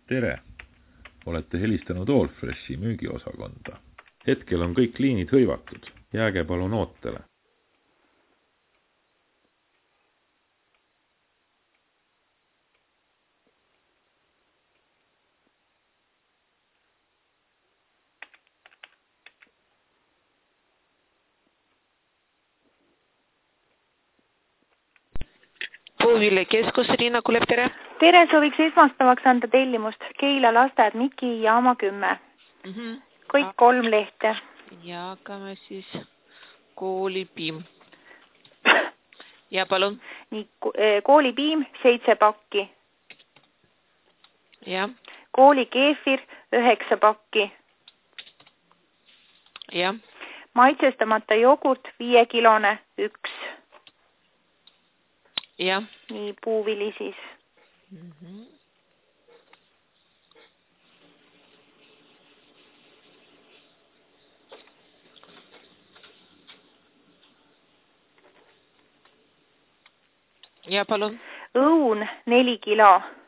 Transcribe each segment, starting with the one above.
Tere! Olete helistanud Allfreshi müügiosakonda. Hetkel on kõik liinid hõivatud. Jääge palun ootele. Puuville keskus, Riina Kulev, tere! Tere, sooviks esmaspäevaks anda tellimust. Keila lasteaed Miki jaama 10. Kõik 3 lehte. Ja hakkame siis koolipiim. Ja palun. Nii, koolipiim 7 pakki. Ja. Koolikeefir 9 pakki. Ja. Maitsestamata jogurt 5 kilone 1. Ja. Nii, puuvili siis. Ja palun. Õun 4 kilo.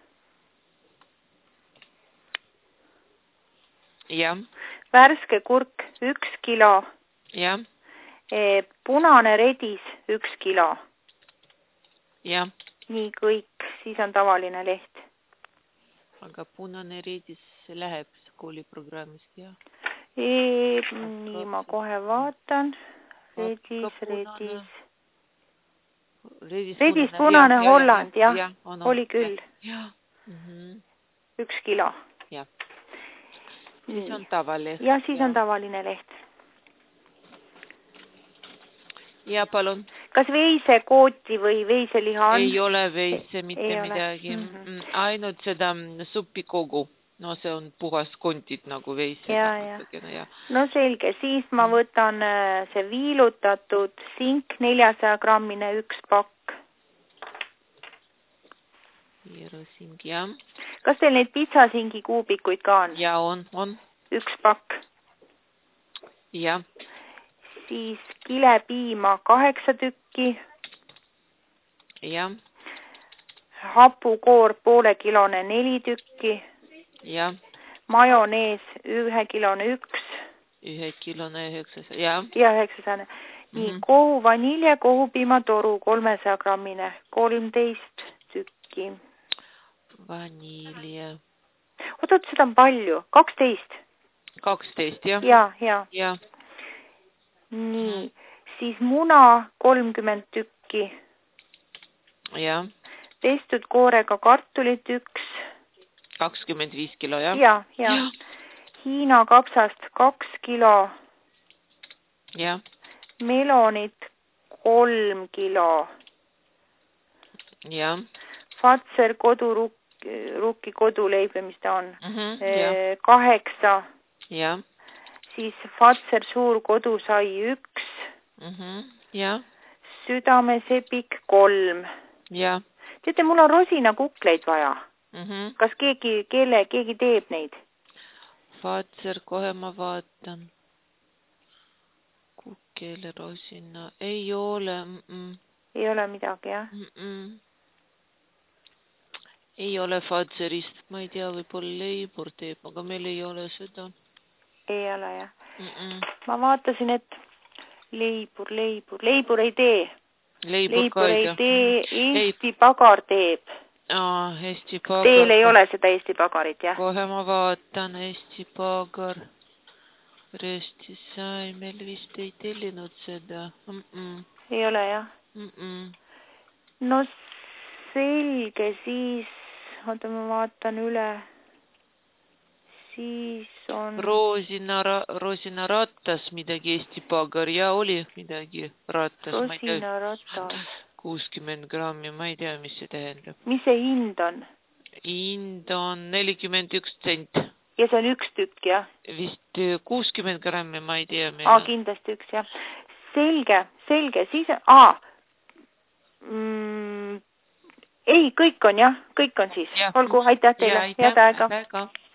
Ja. Värske kurk 1 kilo. Ja. Punane redis 1 kilo. Ja. Nii kõik, siis on tavaline leht. Aga punane redis läheb kooliprogrammist, jah? Nii, ma kohe vaatan. Redis. Redis punane Holland, jah. Oli küll. 1 kilo. Jah. Siis on tavaline. Ja siis on tavaline leht. Ja palun. Kas veisekooti või veiseliha on? Ei ole veise mitte midagi. Ainult seda suppikogu. No see on puhas kontid nagu veise. Ja. No selge, siis ma võtan see viilutatud sink 400 grammine 1 pakk. Viirusing, jah. Kas teil neid pitsasingi kuubikuid ka on? Ja on. 1 pakk. Ja. Siis kilepiima 8 tükki. Ja. Hapukoor poole kilone 4 tükki. Ja. Majonees 1 kilone 1. 1 kilone 900, ja. Ja 900. Nii, kohu vanilje, kohupiimatoru 300 grammine 13 tükki. Vanilje. Oot, seda on palju. 12. 12, jah. Ja. Nii, siis muna 30 tükki. Ja. Pestud koorega kartulit 1. 25 kilo, jah? Ja. Hiina kapsast 2 kilo. Ja. Melonit 3 kilo. Ja. Fatser rukki koduleib, mis ta on. 8. Ja. Siis Fatser suur kodusai 1. Ja. Südamesepik 3. Ja. Teate, mul on rosinakukleid vaja. Kas keegi teeb neid? Fatser, kohe ma vaatan. Kukele rosina. Ei ole. Ei ole midagi, jah? Ei ole Fatserist. Ma ei tea, võib-olla leibur teeb, aga meil ei ole seda. Ei ole, jah. Ma vaatasin, et leibur ei tee. Leibur ei tee, Eesti pagar teeb. Eesti pagar. Teil ei ole seda Eesti pagarit, jah? Kohe ma vaatan, Eesti pagar. Resti sai, meil vist ei tellinud seda. Ei ole, jah? No selge, siis, oota, ma vaatan üle. Siis on... Rosina rattas midagi Eesti pagar ja oli midagi rattas. Rosina rattas. 60 grammi, ma ei tea, mis see tähendab. Mis see hind on? Hind on 41 sent. Ja see on 1 tükk, jah? Vist 60 grammi, ma ei tea. Kindlasti 1, jah. Selge, siis... Ei, kõik on, jah? Kõik on siis. Olgu, aitäh teile. Head aega.